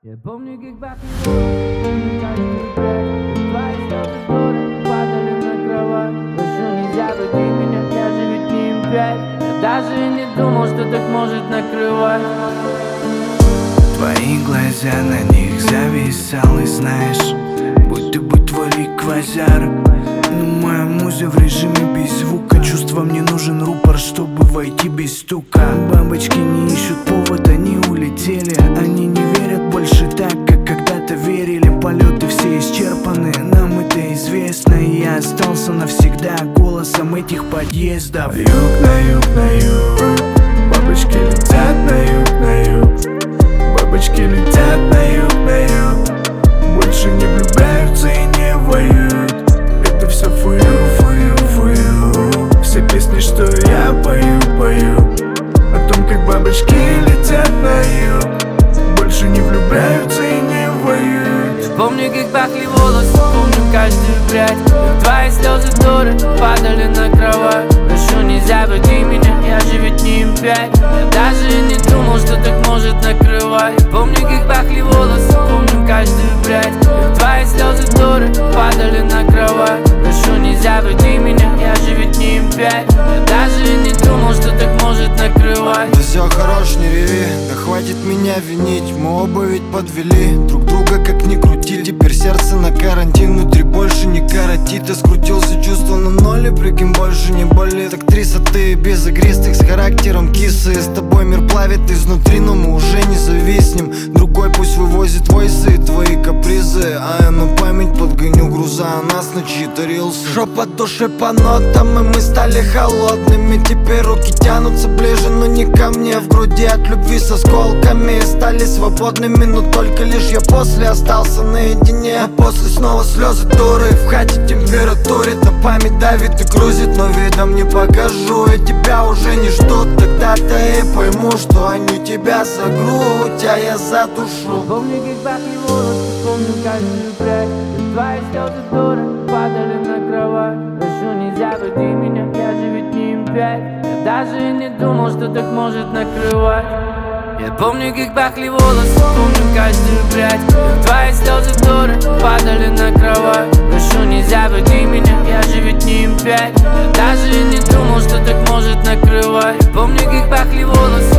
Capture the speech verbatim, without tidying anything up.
Я помню, как бахнет каждый трек. Твои слезы вдоль падали на кровать. Прошу, не забуди меня, я же ведь не импять. Я даже и не думал, что так может накрывать. Твои глаза, на них зависал, и знаешь, будто бы твой ликвозар. Но моя муза в режиме без звука. Чувствам не нужен рупор, чтобы войти без стука. Бабочки не ищут повод, они улетели. Они не верят больше так, как когда-то верили. Полеты все исчерпаны, нам это известно. И я остался навсегда голосом этих подъездов. Юг на юг, на юг, бабочки летят на юг, на юг. Бабочки летят на юг, на юг. Больше не влюбляются и не воюют. Это все фую, фую, фую. Все песни, что я пою, пою о том, как бабочки летят на юг. Больше не влюбляются и не воюют. Помню, как пахли волосы, помню каждую прядь. Твои слезы вдоль падали на кровать. Прошу, не забуди меня, я же ведь не импять. Я даже и не думал, что так может накрывать. Помню, как пахли волосы, помню каждую прядь. Твои слезы вдоль падали на кровать. Прошу, не забуди меня, я же ведь не импять. Я даже и не думал, что так может накрывать. Да все хорош, не реви, да хватит меня винить. Мы оба ведь подвели друг друга, как ни крути. Теперь сердце на карантин, внутри больше не коротит. Я скрутился, чувство на ноль, и прикинь, больше не болит. Актриса ты без игристых, с характером кисы. С тобой мир плавит изнутри, но мы уже не зависнем. Другой пусть вывозит войсы и твои капризы, а я на память подгоню груза, а нас начитал рилсы. Шо по душе, по нотам, и мы стали холодными. Теперь руки тянутся ближе, но не ко мне. В груди от любви с осколками стали свободными, но только лишь я после остался наедине. А после снова слезы дуры, в хате температурит. На память давит и грузит, но видом не покажу. И тебя уже не ждут, тогда-то и пойму, что они тебя за грудь, а я за душу. Помню, как пахли волосы, помню каждую прядь. Твои слезы вдоль падали на кровать. Прошу, не забуди меня, я же ведь не импять. Я даже и не думал, что так может накрывать. Я помню, как пахли волосы, помню каждую прядь. Твои слезы вдоль падали на кровать. Прошу, не забуди меня, я же ведь не импять. Я даже и не думал, что так может накрывать. Помню, как пахли волосы,